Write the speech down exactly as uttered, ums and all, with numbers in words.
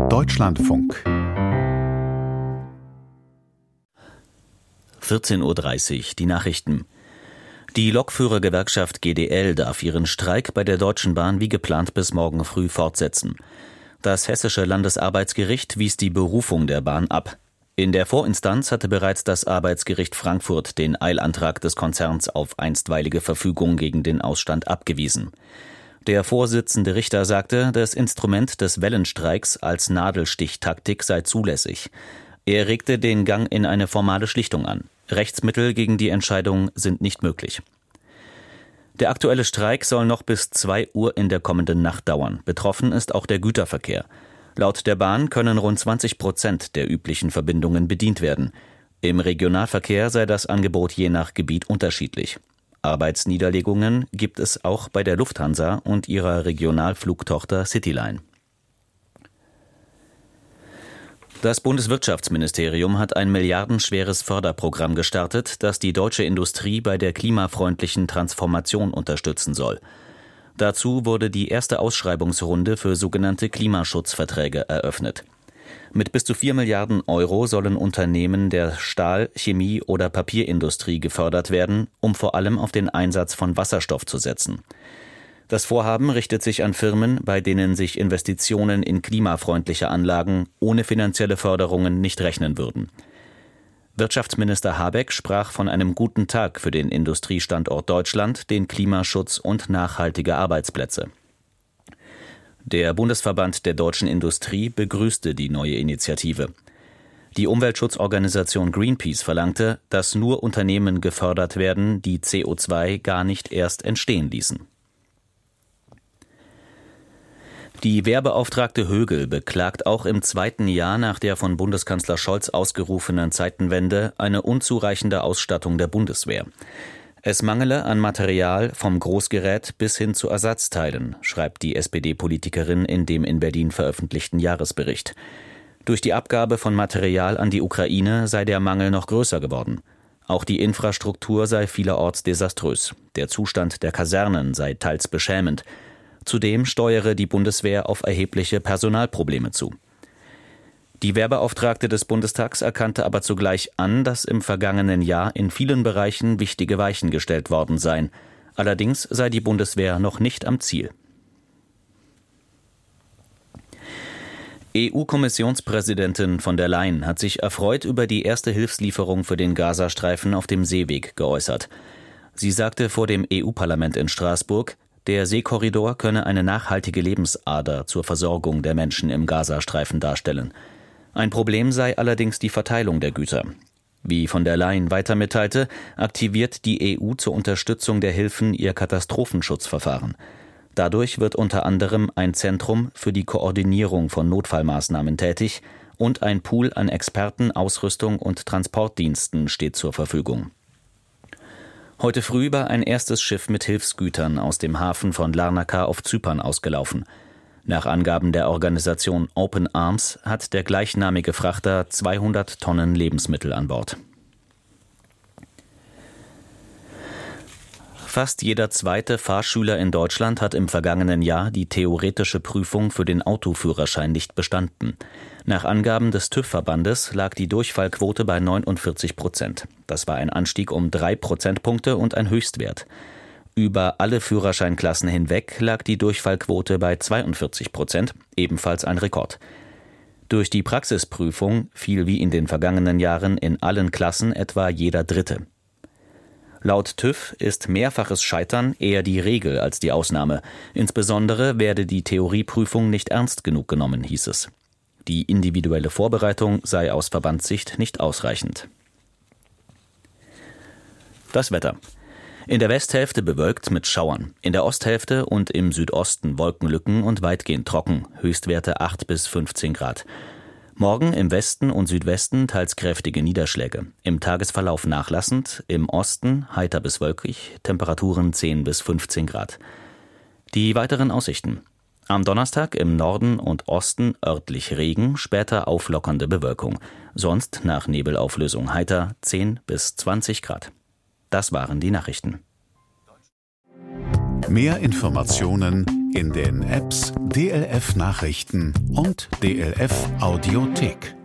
Deutschlandfunk vierzehn Uhr dreißig, die Nachrichten. Die Lokführergewerkschaft G D L darf ihren Streik bei der Deutschen Bahn wie geplant bis morgen früh fortsetzen. Das Hessische Landesarbeitsgericht wies die Berufung der Bahn ab. In der Vorinstanz hatte bereits das Arbeitsgericht Frankfurt den Eilantrag des Konzerns auf einstweilige Verfügung gegen den Ausstand abgewiesen. Der Vorsitzende Richter sagte, das Instrument des Wellenstreiks als Nadelstichtaktik sei zulässig. Er regte den Gang in eine formale Schlichtung an. Rechtsmittel gegen die Entscheidung sind nicht möglich. Der aktuelle Streik soll noch bis zwei Uhr in der kommenden Nacht dauern. Betroffen ist auch der Güterverkehr. Laut der Bahn können rund zwanzig Prozent der üblichen Verbindungen bedient werden. Im Regionalverkehr sei das Angebot je nach Gebiet unterschiedlich. Arbeitsniederlegungen gibt es auch bei der Lufthansa und ihrer Regionalflugtochter Cityline. Das Bundeswirtschaftsministerium hat ein milliardenschweres Förderprogramm gestartet, das die deutsche Industrie bei der klimafreundlichen Transformation unterstützen soll. Dazu wurde die erste Ausschreibungsrunde für sogenannte Klimaschutzverträge eröffnet. Mit bis zu vier Milliarden Euro sollen Unternehmen der Stahl-, Chemie- oder Papierindustrie gefördert werden, um vor allem auf den Einsatz von Wasserstoff zu setzen. Das Vorhaben richtet sich an Firmen, bei denen sich Investitionen in klimafreundliche Anlagen ohne finanzielle Förderungen nicht rechnen würden. Wirtschaftsminister Habeck sprach von einem guten Tag für den Industriestandort Deutschland, den Klimaschutz und nachhaltige Arbeitsplätze. Der Bundesverband der deutschen Industrie begrüßte die neue Initiative. Die Umweltschutzorganisation Greenpeace verlangte, dass nur Unternehmen gefördert werden, die C O zwei gar nicht erst entstehen ließen. Die Wehrbeauftragte Högel beklagt auch im zweiten Jahr nach der von Bundeskanzler Scholz ausgerufenen Zeitenwende eine unzureichende Ausstattung der Bundeswehr. Es mangele an Material vom Großgerät bis hin zu Ersatzteilen, schreibt die S P D-Politikerin in dem in Berlin veröffentlichten Jahresbericht. Durch die Abgabe von Material an die Ukraine sei der Mangel noch größer geworden. Auch die Infrastruktur sei vielerorts desaströs. Der Zustand der Kasernen sei teils beschämend. Zudem steuere die Bundeswehr auf erhebliche Personalprobleme zu. Die Wehrbeauftragte des Bundestags erkannte aber zugleich an, dass im vergangenen Jahr in vielen Bereichen wichtige Weichen gestellt worden seien. Allerdings sei die Bundeswehr noch nicht am Ziel. E U-Kommissionspräsidentin von der Leyen hat sich erfreut über die erste Hilfslieferung für den Gazastreifen auf dem Seeweg geäußert. Sie sagte vor dem E U-Parlament in Straßburg, der Seekorridor könne eine nachhaltige Lebensader zur Versorgung der Menschen im Gazastreifen darstellen. Ein Problem sei allerdings die Verteilung der Güter. Wie von der Leyen weiter mitteilte, aktiviert die E U zur Unterstützung der Hilfen ihr Katastrophenschutzverfahren. Dadurch wird unter anderem ein Zentrum für die Koordinierung von Notfallmaßnahmen tätig und ein Pool an Experten, Ausrüstung und Transportdiensten steht zur Verfügung. Heute früh war ein erstes Schiff mit Hilfsgütern aus dem Hafen von Larnaca auf Zypern ausgelaufen. Nach Angaben der Organisation Open Arms hat der gleichnamige Frachter zweihundert Tonnen Lebensmittel an Bord. Fast jeder zweite Fahrschüler in Deutschland hat im vergangenen Jahr die theoretische Prüfung für den Autoführerschein nicht bestanden. Nach Angaben des TÜV-Verbandes lag die Durchfallquote bei neunundvierzig Prozent. Das war ein Anstieg um drei Prozentpunkte und ein Höchstwert. Über alle Führerscheinklassen hinweg lag die Durchfallquote bei zweiundvierzig Prozent, ebenfalls ein Rekord. Durch die Praxisprüfung fiel wie in den vergangenen Jahren in allen Klassen etwa jeder Dritte. Laut TÜV ist mehrfaches Scheitern eher die Regel als die Ausnahme. Insbesondere werde die Theorieprüfung nicht ernst genug genommen, hieß es. Die individuelle Vorbereitung sei aus Verbandssicht nicht ausreichend. Das Wetter. In der Westhälfte bewölkt mit Schauern, in der Osthälfte und im Südosten Wolkenlücken und weitgehend trocken, Höchstwerte acht bis fünfzehn Grad. Morgen im Westen und Südwesten teils kräftige Niederschläge, im Tagesverlauf nachlassend, im Osten heiter bis wolkig, Temperaturen zehn bis fünfzehn Grad. Die weiteren Aussichten. Am Donnerstag im Norden und Osten örtlich Regen, später auflockernde Bewölkung. Sonst nach Nebelauflösung heiter zehn bis zwanzig Grad. Das waren die Nachrichten. Mehr Informationen in den Apps D L F Nachrichten und D L F Audiothek.